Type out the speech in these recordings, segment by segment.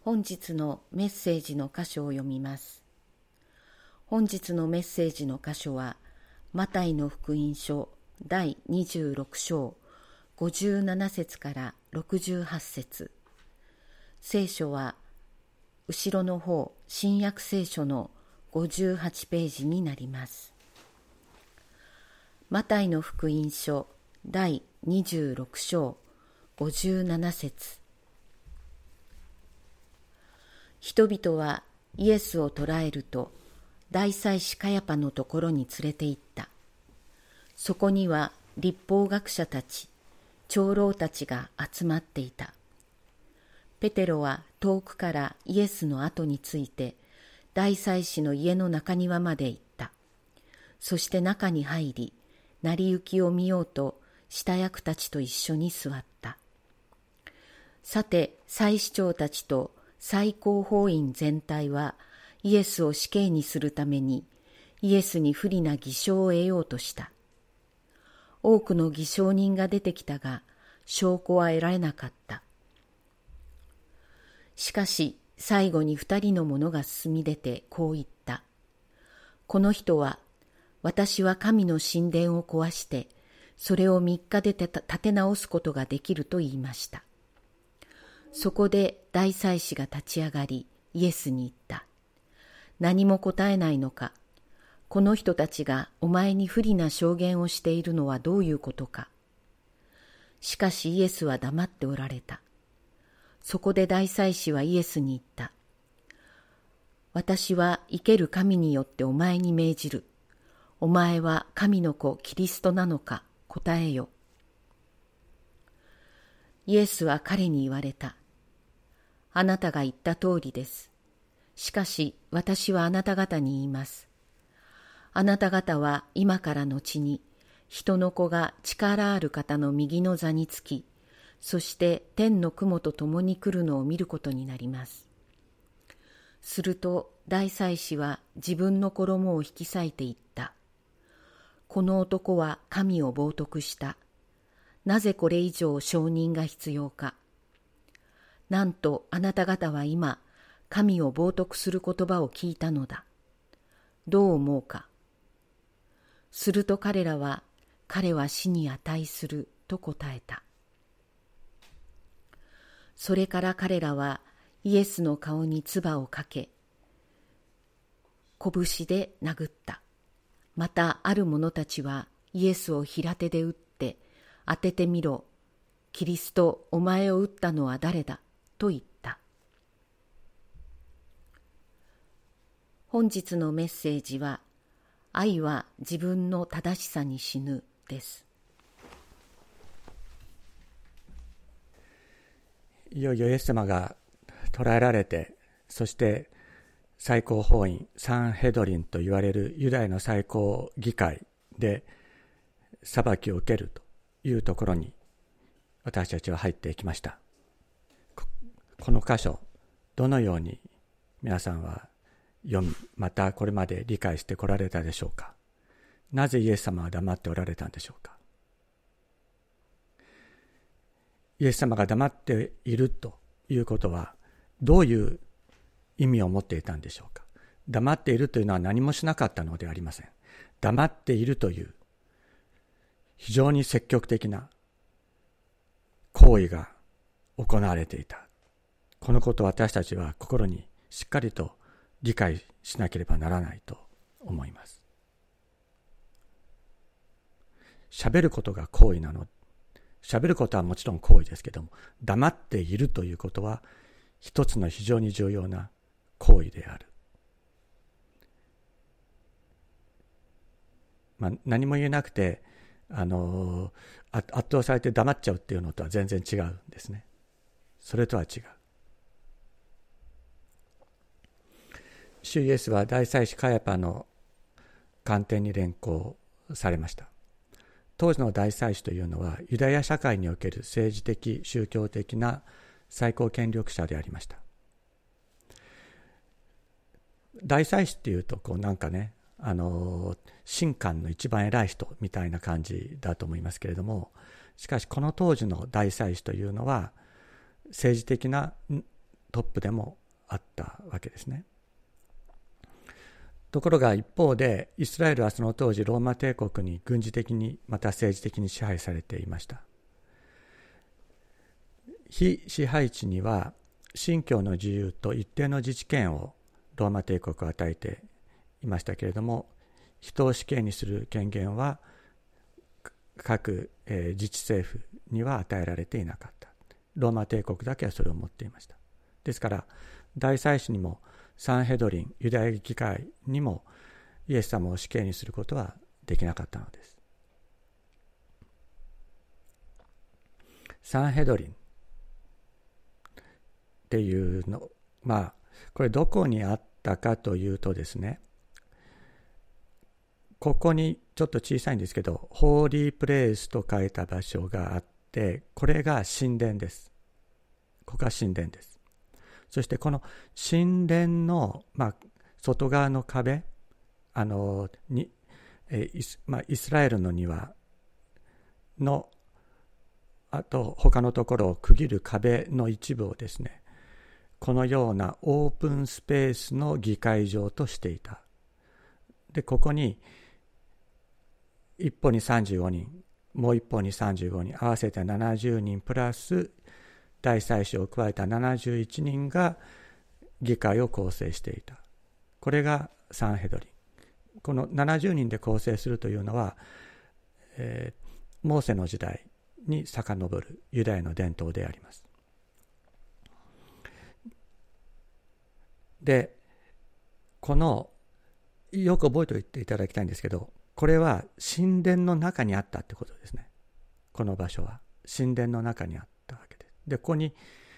本日のメッセージの箇所を読みます。本日のメッセージの箇所は、マタイの福音書第26章57節から68節。聖書は後ろの方、新約聖書の58ページになります。マタイの福音書第26章57節。人々はイエスを捕らえると、大祭司カヤパのところに連れて行った。そこには律法学者たち、長老たちが集まっていた。ペテロは遠くからイエスの後について、大祭司の家の中庭まで行った。そして中に入り、成り行きを見ようと、下役たちと一緒に座った。さて、祭司長たちと最高法院全体は、イエスを死刑にするために、イエスに不利な偽証を得ようとした。多くの偽証人が出てきたが、証拠は得られなかった。しかし、最後に2人の者が進み出てこう言った。この人は、私は神の神殿を壊して、それを3日で建て直すことができると言いました。そこで大祭司が立ち上がり、イエスに言った。何も答えないのか。この人たちがお前に不利な証言をしているのはどういうことか。しかしイエスは黙っておられた。そこで大祭司はイエスに言った。私は生ける神によってお前に命じる。お前は神の子キリストなのか、答えよ。イエスは彼に言われた。あなたが言った通りです。しかし私はあなた方に言います。あなた方は今から後に人の子が力ある方の右の座につき、そして天の雲と共に来るのを見ることになります。すると大祭司は自分の衣を引き裂いて言った。この男は神を冒涜した。なぜこれ以上証人が必要か。なんとあなた方は今、神を冒涜する言葉を聞いたのだ。どう思うか。すると彼らは、彼は死に値すると答えた。それから彼らはイエスの顔に唾をかけ、拳で殴った。またある者たちはイエスを平手で打って、当ててみろ。キリスト、お前を打ったのは誰だと言った。本日のメッセージは、愛は自分の正しさに死ぬです。 いよいよイエス様が捕らえられて、そして最高法院サンヘドリンと言われるユダヤの最高議会で裁きを受けるというところに私たちは入っていきました。この箇所、どのように皆さんは読み、またこれまで理解してこられたでしょうか。なぜイエス様は黙っておられたんでしょうか。イエス様が黙っているということはどういう意味を持っていたんでしょうか。黙っているというのは何もしなかったのではありません。黙っているという非常に積極的な行為が行われていた。このことを私たちは心にしっかりと理解しなければならないと思います。喋ることが行為なの。喋ることはもちろん行為ですけども、黙っているということは一つの非常に重要な行為である。何も言えなくて圧倒されて黙っちゃうっていうのとは全然違うんですね。それとは違う。主イエスは大祭司カヤパの官邸に連行されました。当時の大祭司というのはユダヤ社会における政治的宗教的な最高権力者でありました。大祭司っていうとなんかね、神官の一番偉い人みたいな感じだと思いますけれども、しかしこの当時の大祭司というのは政治的なトップでもあったわけですね。ところが一方でイスラエルはその当時ローマ帝国に軍事的にまた政治的に支配されていました。非支配地には信教の自由と一定の自治権をローマ帝国は与えていましたけれども、人を死刑にする権限は各自治政府には与えられていなかった。ローマ帝国だけはそれを持っていました。ですから大祭司にもサンヘドリン、ユダヤ議会にもイエス様を死刑にすることはできなかったのです。サンヘドリンっていうの、これどこにあったかというとですね、ここにちょっと小さいんですけど、ホーリープレイスと書いた場所があって、これが神殿です。ここが神殿です。そしてこの神殿の、外側の壁、イスラエルの庭のあと他のところを区切る壁の一部をですね、このようなオープンスペースの議会場としていた。で、ここに一方に35人、もう一方に35人、合わせて70人プラス大祭司を加えた71人が議会を構成していた。これがサンヘドリン。この70人で構成するというのは、モーセの時代に遡るユダヤの伝統であります。で、このよく覚えておいていただきたいんですけど、これは神殿の中にあったってことですね。この場所は神殿の中にあったわけです。で、ここに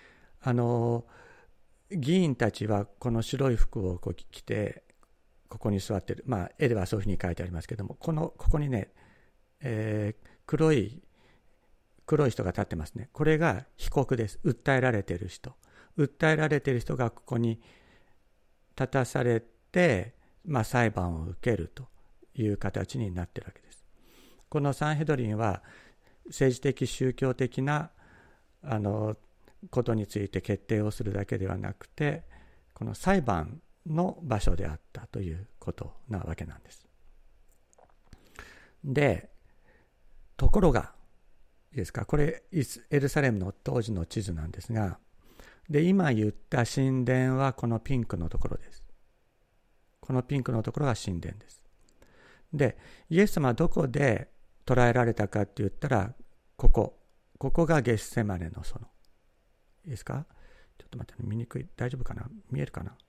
議員たちはこの白い服を着てここに座っている。絵ではそういうふうに書いてありますけども、ここにね、黒い人が立ってますね。これが被告です。訴えられている人。訴えられている人がここに立たされて、裁判を受けるという形になっているわけです。このサンヘドリンは政治的宗教的なことについて決定をするだけではなくて、この裁判の場所であったということなわけなんです。で、ところがいいですか、これエルサレムの当時の地図なんですが、で今言った神殿はこのピンクのところです。このピンクのところが神殿です。で、イエス様はどこで捕らえられたかって言ったら、ここがゲッセマネの園。いいですか？ちょっと待って、見にくい。大丈夫かな？見えるかな？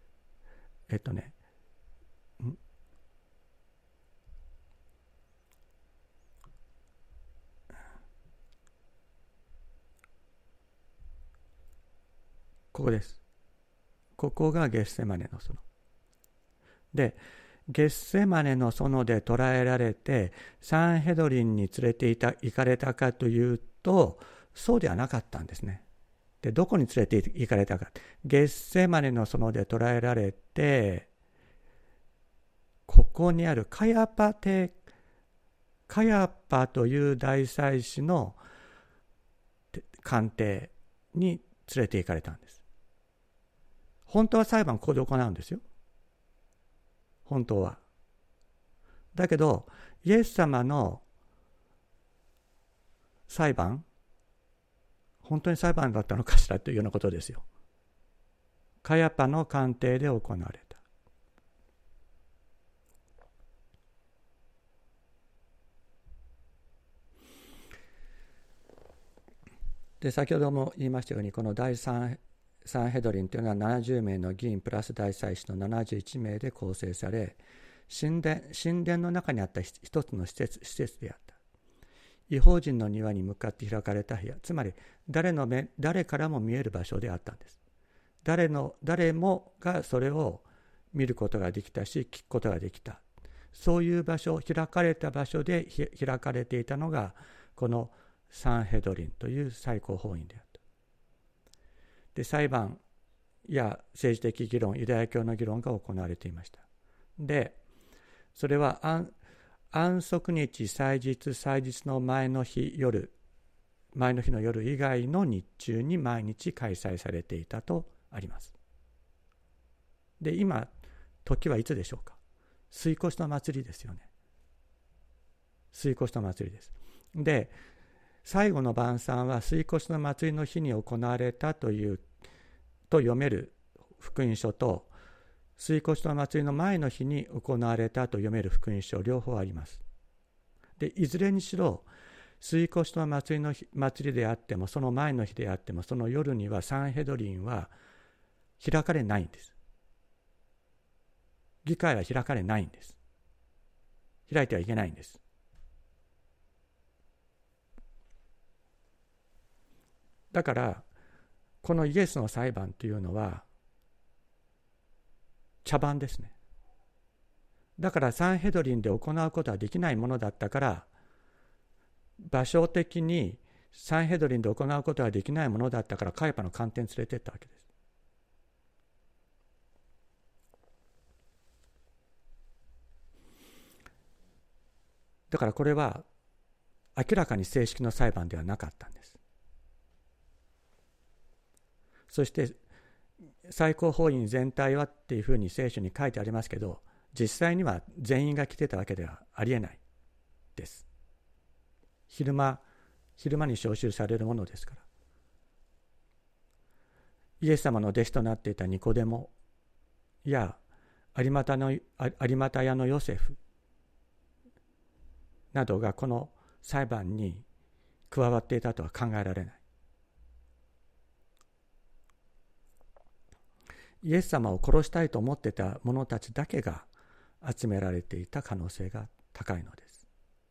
ここです。ここがゲッセマネの園。で、ゲッセマネの園で捕らえられて、サンヘドリンに連れて行かれたかというと、そうではなかったんですね。で、どこに連れて行かれたか。ゲッセマネの園で捕らえられて、ここにあるカヤパという大祭司の官邸に連れて行かれたんです。本当は裁判ここで行うんですよ。本当は。だけど、イエス様の裁判、本当に裁判だったのかしらというようなことですよ。カヤパの官邸で行われた。で、先ほども言いましたように、この第3サンヘドリンというのは70名の議員プラス大祭司の71名で構成され、神殿の中にあった一つの施設であった。異邦人の庭に向かって開かれた部屋、つまり誰からも見える場所であったんです。誰もがそれを見ることができたし、聞くことができた。そういう場所、開かれた場所で開かれていたのが、このサンヘドリンという最高法院であった。で、裁判や政治的議論、ユダヤ教の議論が行われていました。で、それは安息日、祭日の前の日の夜以外の日中に毎日開催されていたとあります。で、今、時はいつでしょうか。杉越の祭りですよね。杉越の祭りです。で、最後の晩餐は杉越の祭りの日に行われたと読める福音書と、杉越の祭りの前の日に行われたと読める福音書、両方あります。で、いずれにしろ杉越の祭りであっても、その前の日であっても、その夜にはサンヘドリンは開かれないんです。議会は開かれないんです。開いてはいけないんです。だからこのイエスの裁判というのは茶番ですね。だからサンヘドリンで行うことはできないものだったから、場所的にサンヘドリンで行うことはできないものだったから、カイパの官邸に連れてったわけです。だからこれは明らかに正式な裁判ではなかったんです。そして最高法院全体はっていうふうに聖書に書いてありますけど、実際には全員が来てたわけではありえないです。昼間に召集されるものですから。イエス様の弟子となっていたニコデモや有股屋のヨセフなどがこの裁判に加わっていたとは考えられない。イエス様を殺したいと思っていた者たちだけが集められていた可能性が高いのです。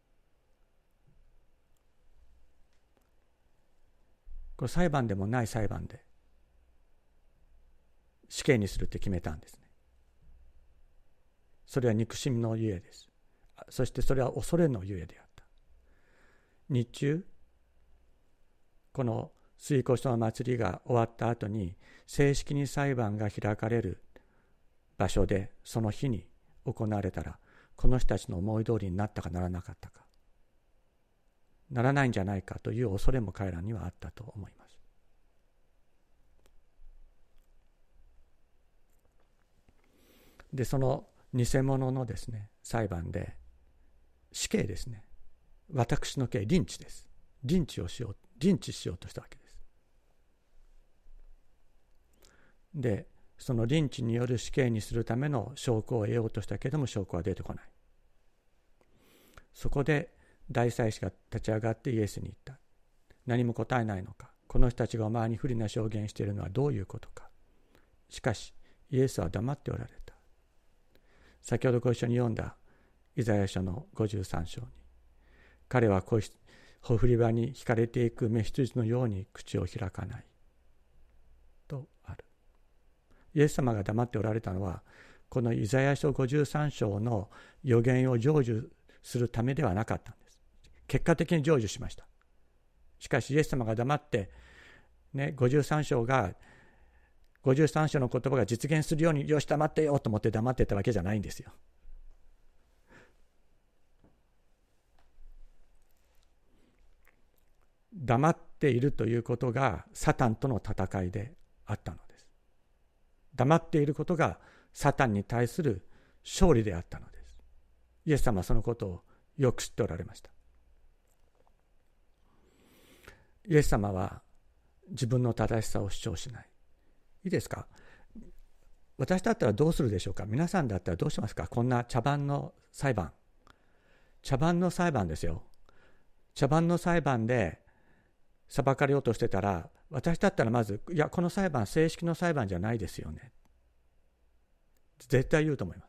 これ裁判でもない裁判で死刑にするって決めたんですね。それは憎しみのゆえです。そしてそれは恐れのゆえであった。日中、この杉越の祭りが終わった後に正式に裁判が開かれる場所でその日に行われたら、この人たちの思い通りになったかならなかったか、ならないんじゃないかという恐れも彼らにはあったと思います。で、その偽物のですね、裁判で死刑ですね。私の刑、リンチです。リンチしようとしたわけです。で、そのリンチによる死刑にするための証拠を得ようとしたけれども、証拠は出てこない。そこで大祭司が立ち上がってイエスに言った。何も答えないのか。この人たちがお前に不利な証言しているのはどういうことか。しかしイエスは黙っておられた。先ほどご一緒に読んだイザヤ書の53章に、彼はほふり場に惹かれていく雌羊のように口を開かないとある。イエス様が黙っておられたのは、このイザヤ書53章の予言を成就するためではなかったんです。結果的に成就しました。しかしイエス様が黙って、53章の言葉が実現するように、よし黙ってよと思って黙ってたわけじゃないんですよ。黙っているということがサタンとの戦いであったのです。黙っていることがサタンに対する勝利であったのです。イエス様はそのことをよく知っておられました。イエス様は自分の正しさを主張しない。いいですか？私だったらどうするでしょうか？皆さんだったらどうしますか？こんな茶番の裁判ですよ。茶番の裁判で裁かれようとしてたら、私だったらまず、いや、この裁判正式の裁判じゃないですよね、絶対言うと思います。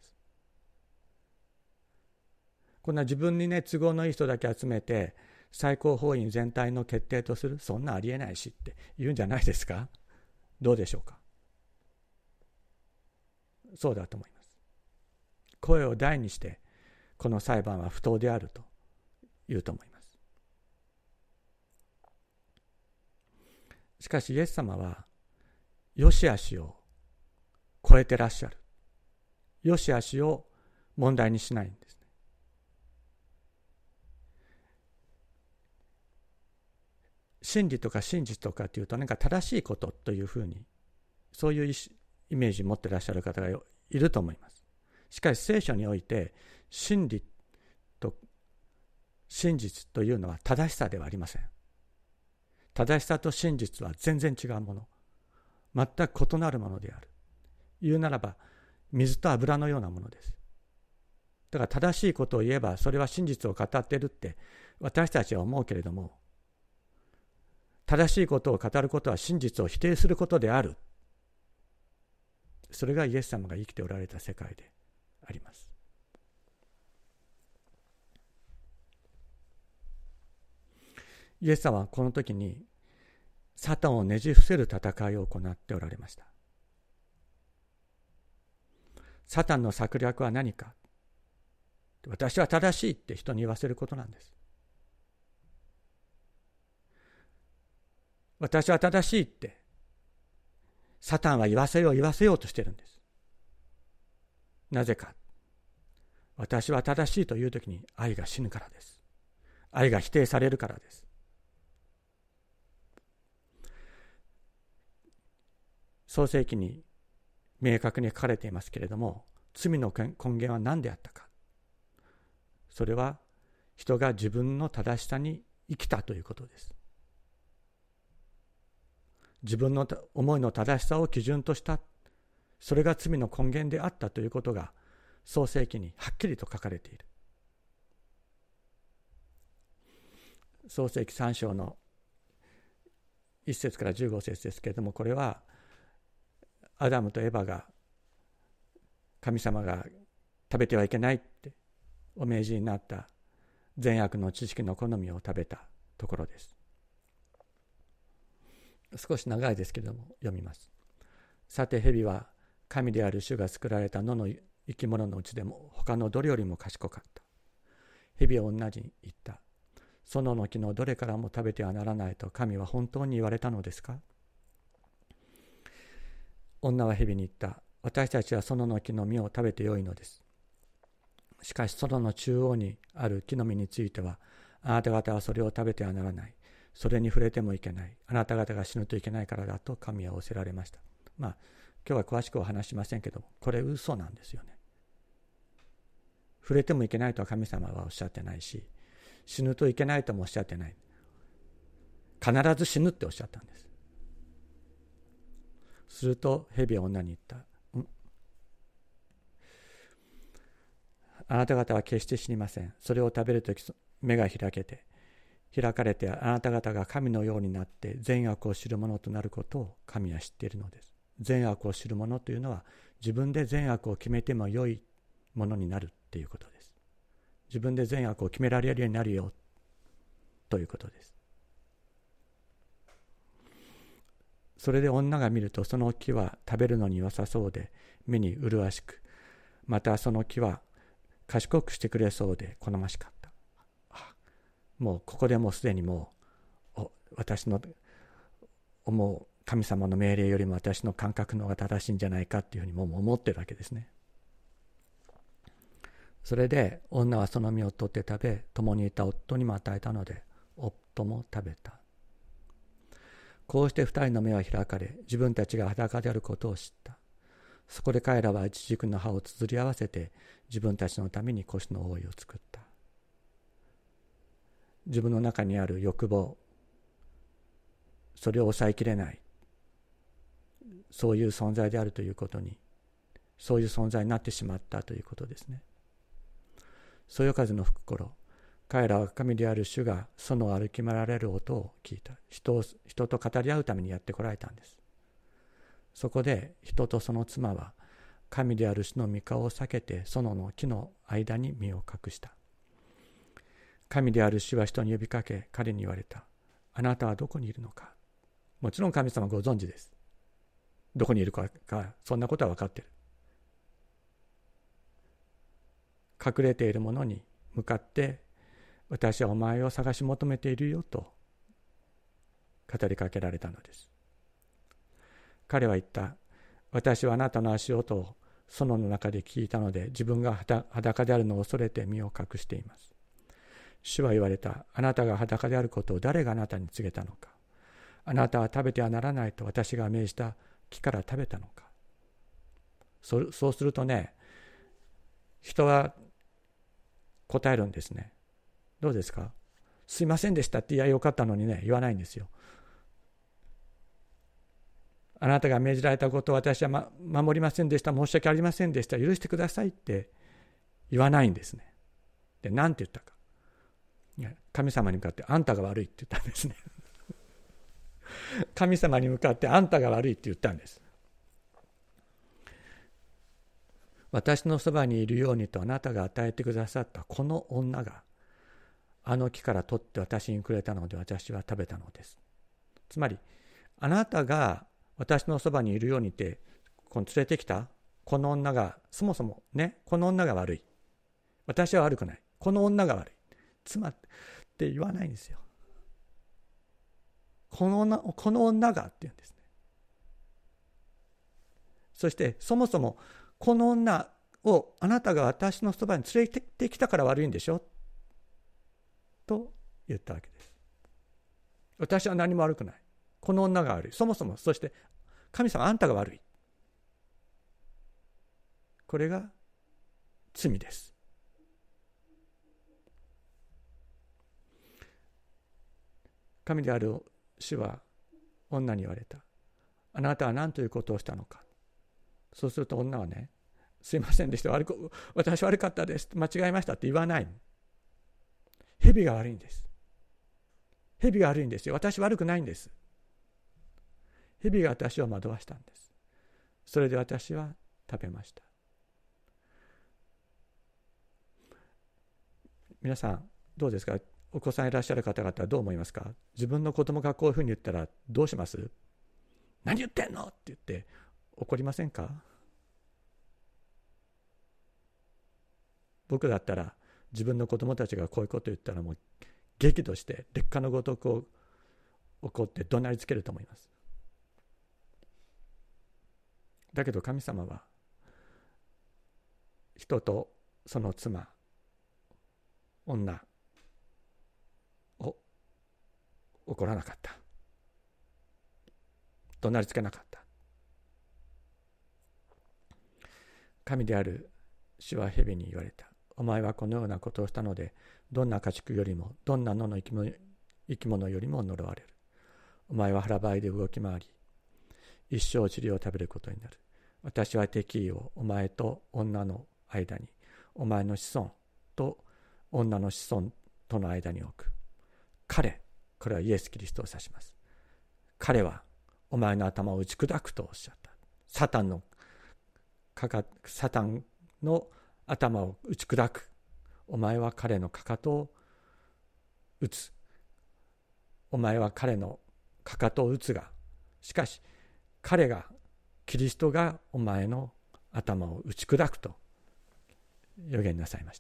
こんな自分に都合のいい人だけ集めて最高法院全体の決定とする、そんなありえないしって言うんじゃないですか？どうでしょうか？そうだと思います。声を大にしてこの裁判は不当であると言うと思います。しかしイエス様は良し悪しを超えてらっしゃる。良し悪しを問題にしないんですね。真理とか真実とかというと、正しいことというふうにそういうイメージを持っていらっしゃる方がいると思います。しかし聖書において真理と真実というのは正しさではありません。正しさと真実は全然違うもの、全く異なるものである。言うならば水と油のようなものです。だから正しいことを言えばそれは真実を語っているって私たちは思うけれども、正しいことを語ることは真実を否定することである。それがイエス様が生きておられた世界であります。イエス様はこの時にサタンをねじ伏せる戦いを行っておられました。サタンの策略は何か。私は正しいって人に言わせることなんです。私は正しいってサタンは言わせようとしているんです。なぜか。私は正しいというときに愛が死ぬからです。愛が否定されるからです。創世記に明確に書かれていますけれども、罪の根源は何であったか。それは人が自分の正しさに生きたということです。自分の思いの正しさを基準とした、それが罪の根源であったということが創世記にはっきりと書かれている。創世記3章の1節から15節ですけれども、これはアダムとエバが神様が食べてはいけないってお命じになった善悪の知識の好みを食べたところです。少し長いですけれども読みます。さて蛇は神である主が作られた野の生き物のうちでも他のどれよりも賢かった。蛇は女に言った。園の木のどれからも食べてはならないと神は本当に言われたのですか。女は蛇に言った。私たちは園の木の実を食べてよいのです。しかし園の中央にある木の実についてはあなた方はそれを食べてはならない。それに触れてもいけない。あなた方が死ぬといけないからだと神は仰せられました。今日は詳しくは話しませんけども、これ嘘なんですよね。触れてもいけないとは神様はおっしゃってないし、死ぬといけないともおっしゃってない。必ず死ぬっておっしゃったんです。すると蛇は女に言った。あなた方は決して死にません。それを食べるとき目が開かれてあなた方が神のようになって善悪を知る者となることを神は知っているのです。善悪を知る者というのは自分で善悪を決めても良いものになるっていうことです。自分で善悪を決められるようになるよということです。それで女が見るとその木は食べるのに良さそうで目に麗しく、またその木は賢くしてくれそうで好ましかった。もうここでもうすでに私の思う神様の命令よりも私の感覚の方が正しいんじゃないかっていうふうにもう思ってるわけですね。それで女はその実を取って食べ、共にいた夫にも与えたので夫も食べた。こうして二人の目は開かれ、自分たちが裸であることを知った。そこで彼らはイチジクの葉をつづり合わせて自分たちのために腰の覆いを作った。自分の中にある欲望、それを抑えきれない、そういう存在であるということに、そういう存在になってしまったということですね。そよ風の吹く頃、彼らは神である主が園を歩き回られる音を聞いた。人と語り合うためにやってこられたんです。そこで人とその妻は神である主の御顔を避けて園の木の間に身を隠した。神である主は人に呼びかけ、彼に言われた。あなたはどこにいるのか。もちろん神様ご存知です。どこにいるか、そんなことは分かっている。隠れているものに向かって、私はお前を探し求めているよと語りかけられたのです。彼は言った。私はあなたの足音を園の中で聞いたので、自分が裸であるのを恐れて身を隠しています。主は言われた。あなたが裸であることを誰があなたに告げたのか。あなたは食べてはならないと私が命じた木から食べたのか。そうするとね、人は答えるんですね。どうですか？すいませんでしたって言えばよかったのにね、言わないんですよ。あなたが命じられたことを私は、守りませんでした、申し訳ありませんでした、許してくださいって言わないんですね。で、何て言ったか。神様に向かってあんたが悪いって言ったんですね。神様に向かってあんたが悪いって言ったんです。私のそばにいるようにとあなたが与えてくださったこの女があの木から取って私にくれたので私は食べたのです。つまりあなたが私のそばにいるようにって連れてきたこの女がそもそもね、この女が悪い、私は悪くない、この女が悪い、妻って言わないんですよ。この女がって言うんですね。そしてそもそもこの女をあなたが私のそばに連れてきてきたから悪いんでしょと言ったわけです。私は何も悪くない、この女が悪い、そもそも、そして神様あんたが悪い、これが罪です。神である主は女に言われた。あなたは何ということをしたのか。そうすると女はね、すいませんでした、私悪かったです、間違えましたって言わない。蛇が悪いんです。蛇が悪いんですよ、私悪くないんです。蛇が私を惑わしたんです。それで私は食べました。皆さんどうですか？お子さんいらっしゃる方々はどう思いますか？自分の子供がこういうふうに言ったらどうします？何言ってんのって言って怒りませんか？僕だったら自分の子供たちがこういうことを言ったらもう激怒して烈火のごとく怒って怒鳴りつけると思います。だけど神様は人とその妻、女を怒らなかった。怒鳴りつけなかった。神である主は蛇に言われた。お前はこのようなことをしたので、どんな家畜よりもどんな野の生き物よりも呪われる。お前は腹ばいで動き回り、一生塵を食べることになる。私は敵意をお前と女の間に、お前の子孫と女の子孫との間に置く。彼、これはイエス・キリストを指します。彼はお前の頭を打ち砕くとおっしゃった。サタンの頭を打ち砕く。お前は彼のかかとを打つ。お前は彼のかかとを打つが、しかしキリストがお前の頭を打ち砕くと予言なさいました。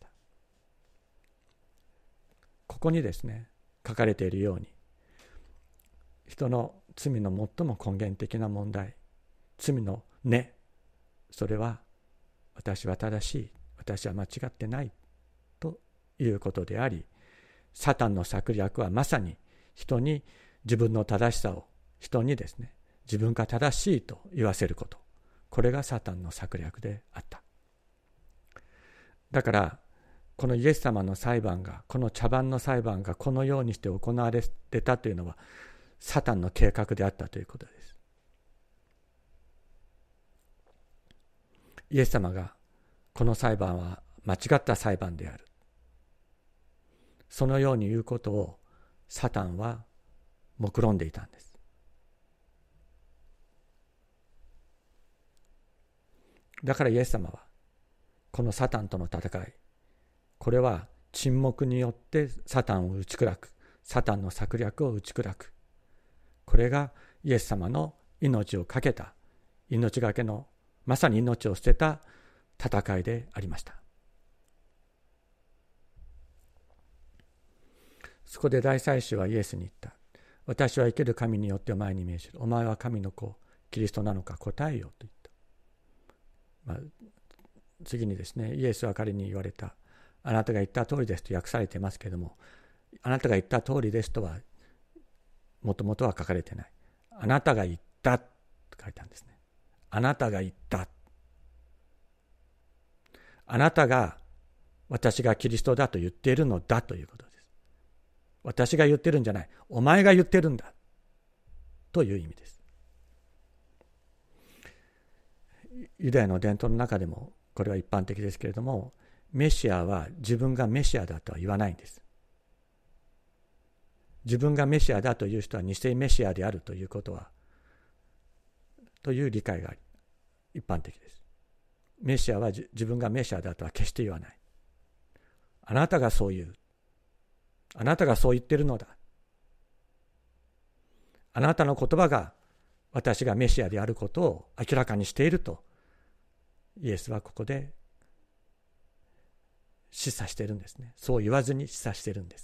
ここにですね、書かれているように、人の罪の最も根源的な問題、罪の根、それは私は正しい、私は間違ってないということであり、サタンの策略はまさに人に自分の正しさを、人にですね、自分が正しいと言わせること、これがサタンの策略であった。だからこのイエス様の裁判が、この茶番の裁判がこのようにして行われてたというのはサタンの計画であったということです。イエス様がこの裁判は間違った裁判である、そのように言うことをサタンは目論んでいたんです。だからイエス様はこのサタンとの戦い、これは沈黙によってサタンを打ち砕く、サタンの策略を打ち砕く、これがイエス様の命を懸けた、命がけの、まさに命を捨てた戦いでありました。そこで大祭司はイエスに言った。私は生ける神によってお前に命じる。お前は神の子、キリストなのか答えよと言った。次にですね、イエスは彼に言われた。あなたが言った通りですと訳されていますけれども、あなたが言った通りですとはもともとは書かれてない。あなたが言ったと書いたんですね。 あなたが言った。あなたが私がキリストだと言っているのだということです。私が言ってるんじゃない。お前が言ってるんだ。という意味です。ユダヤの伝統の中でもこれは一般的ですけれども、メシアは自分がメシアだとは言わないんです。自分がメシアだという人は偽メシアであるということは、という理解が一般的です。メシアは自分がメシアだとは決して言わない。あなたがそう言う。あなたがそう言ってるのだ。あなたの言葉が私がメシアであることを明らかにしていると、イエスはここで示唆しているんですね。そう言わずに示唆しているんです。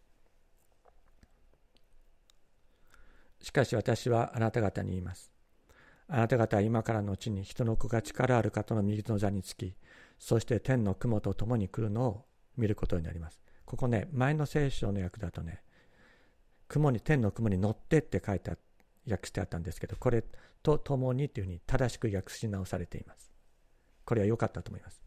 しかし私はあなた方に言います。あなた方は今からのうちに人の子が力ある方の右の座につき、そして天の雲と共に来るのを見ることになります。ここね、前の聖書の訳だとね、天の雲に乗ってって訳してあったんですけど、これと共にというふうに正しく訳し直されています。これは良かったと思います。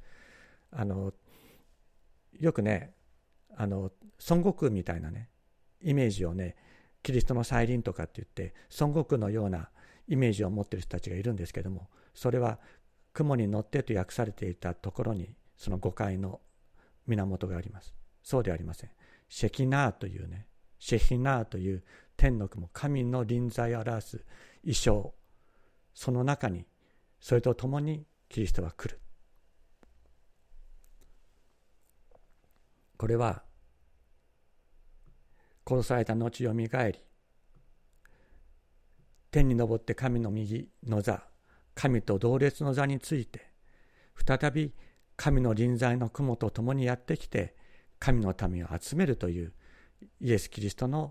よくね、孫悟空みたいなね、イメージをね、キリストの再臨とかって言って孫悟空のようなイメージを持っている人たちがいるんですけども、それは雲に乗ってと訳されていたところにその誤解の源があります。そうではありません。シェヒナーという天の雲、神の臨在を表す意象、その中にそれとともにキリストは来る。これは殺された後よみがえり、天に昇って神の右の座、神と同列の座について、再び神の臨在の雲と共にやってきて、神の民を集めるというイエス・キリストの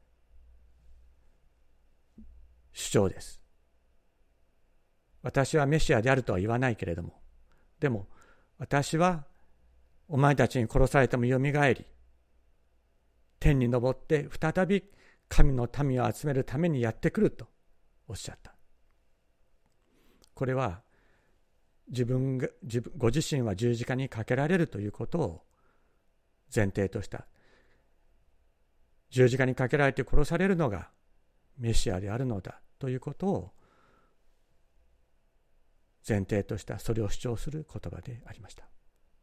主張です。私はメシアであるとは言わないけれども、でも私はお前たちに殺されてもよみがえり、天に昇って再び神の民を集めるためにやってくるとおっしゃった。これはご自身は十字架にかけられるということを前提とした、十字架にかけられて殺されるのがメシアであるのだということを前提とした、それを主張する言葉でありました。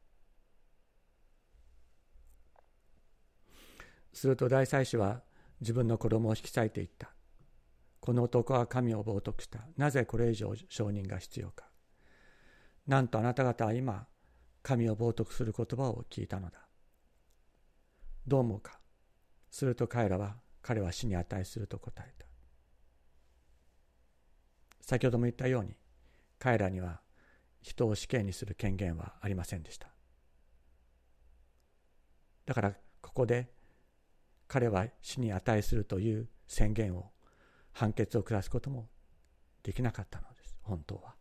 すると大祭司は自分の子供を引き裂いていった。この男は神を冒涜した。なぜこれ以上証人が必要か。なんとあなた方は今神を冒涜する言葉を聞いたのだ。どう思うか。すると彼は死に値すると答えた。先ほども言ったように、彼らには人を死刑にする権限はありませんでした。だからここで彼は死に値するという宣言を、判決を下すこともできなかったのです、本当は。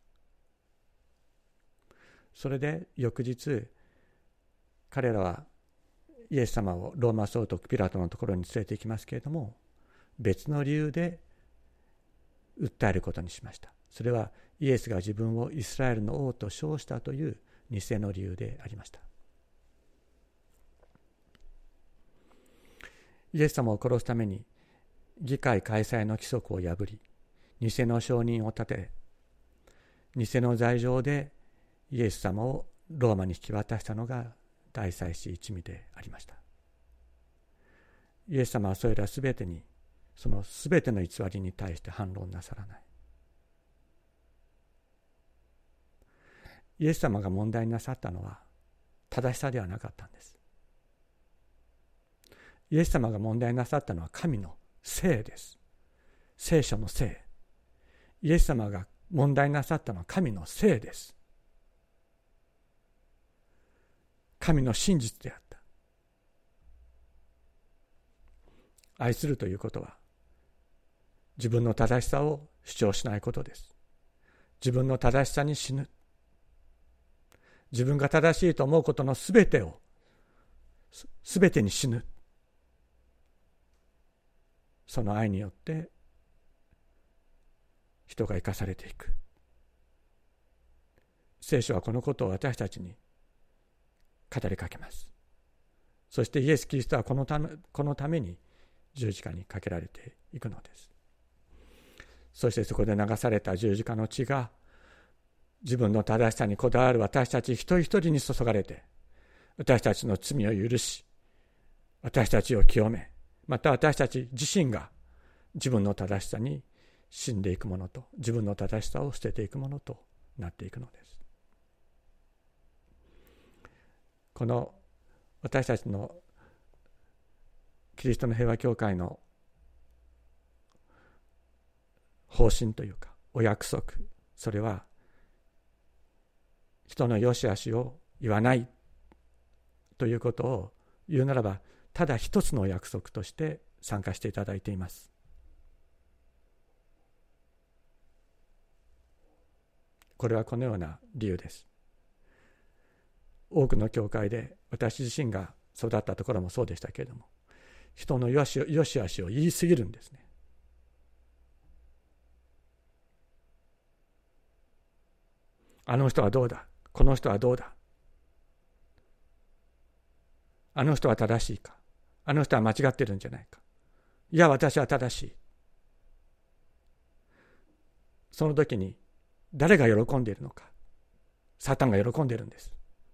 それで翌日、彼らはイエス様をローマ総督ピラトのところに連れて行きますけれども、別の理由で訴えることにしました。それはイエスが自分をイスラエルの王と称したという偽の理由でありました。イエス様を殺すために議会開催の規則を破り、偽の証人を立て、偽の罪状でイエス様をローマに引き渡したのが大祭司一味でありました。イエス様はそれらすべてに、そのすべての偽りに対して反論なさらない。イエス様が問題になさったのは正しさではなかったんです。イエス様が問題になさったのは神の聖です。聖書の聖。イエス様が問題になさったのは神の聖です。神の真実であった。愛するということは自分の正しさを主張しないことです。自分の正しさに死ぬ。自分が正しいと思うことのすべてに死ぬ。その愛によって人が生かされていく。 聖書はこのことを私たちに語りかけます。そしてイエス・キリストはこのために十字架にかけられていくのです。そしてそこで流された十字架の血が自分の正しさにこだわる私たち一人一人に注がれて、私たちの罪を許し、私たちを清め、また私たち自身が自分の正しさに死んでいくものと、自分の正しさを捨てていくものとなっていくのです。この私たちのキリストの平和教会の方針というかお約束、それは人の良し悪しを言わないということを言うならば、ただ一つのお約束として参加していただいています。これはこのような理由です。多くの教会で私自身が育ったところもそうでしたけれども、人の良し悪しを言い過ぎるんですね。あの人はどうだ、この人はどうだ、あの人は正しいか、あの人は間違ってるんじゃないか、いや私は正しい。その時に誰が喜んでいるのか、サタンが喜んでいるんです。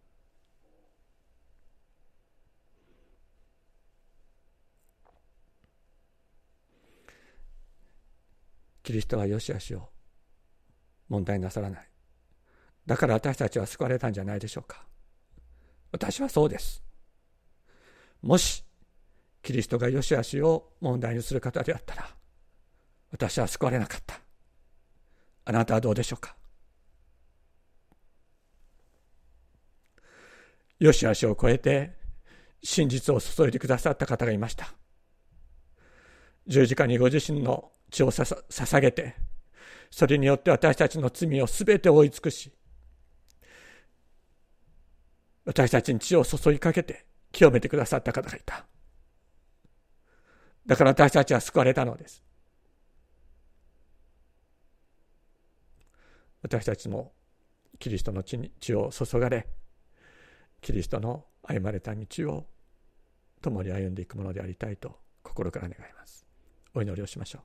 キリストは良し悪しを問題なさらない。だから私たちは救われたんじゃないでしょうか。私はそうです。もしキリストが良し悪しを問題にする方であったら、私は救われなかった。あなたはどうでしょうか。良し悪しを超えて真実を注いでくださった方がいました。十字架にご自身の血を捧げて、それによって私たちの罪をすべて覆い尽くし、私たちに血を注ぎかけて清めてくださった方がいた。だから私たちは救われたのです。私たちもキリストの血を注がれ、キリストの歩まれた道を共に歩んでいくものでありたいと心から願います。お祈りをしましょう。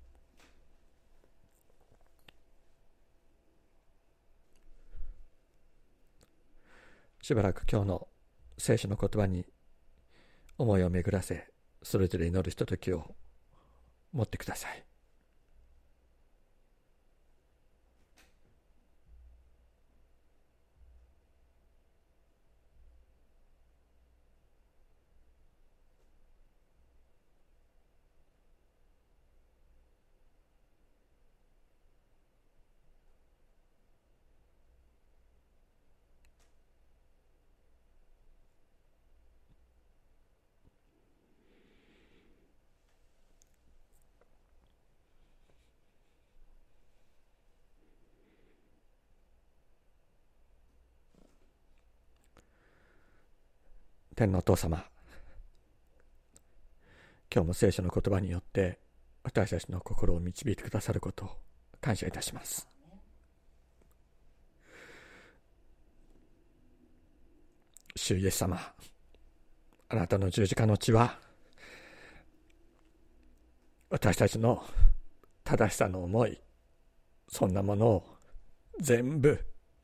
しばらく今日の聖書の言葉に思いを巡らせ、それぞれ祈るひとときを持ってください。天のお父様、今日も聖書の言葉によって私たちの心を導いてくださることを感謝いたします。主イエス様、あなたの十字架の血は私たちの正しさの思い、そんなものを全部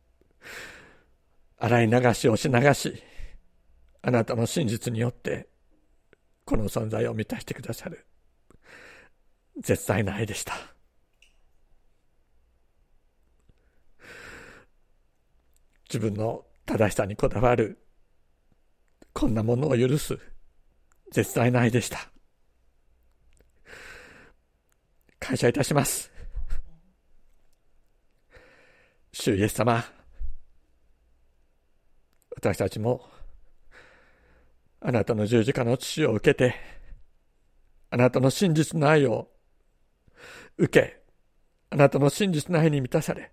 洗い流し、押し流し、あなたの真実によってこの存在を満たしてくださる絶大な愛でした。自分の正しさにこだわるこんなものを許す絶大な愛でした。感謝いたします。主イエス様、私たちもあなたの十字架の血を受けて、あなたの真実の愛を受け、あなたの真実の愛に満たされ、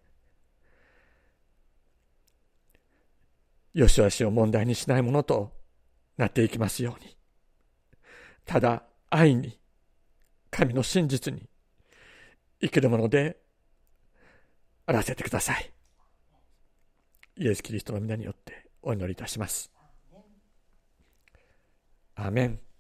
よし悪しを問題にしないものとなっていきますように、ただ愛に、神の真実に生きるものであらせてください。 イエス・キリストの皆によってお祈りいたします。アーメン。